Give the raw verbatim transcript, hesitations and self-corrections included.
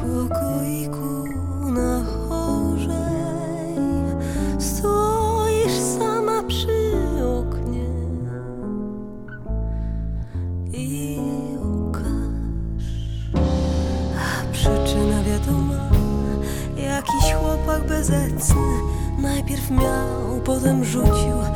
pokoiku na chorzej stoisz sama przy oknie i łkasz, a przyczyna wiadoma. Jakiś chłopak bezecny najpierw miał, potem rzucił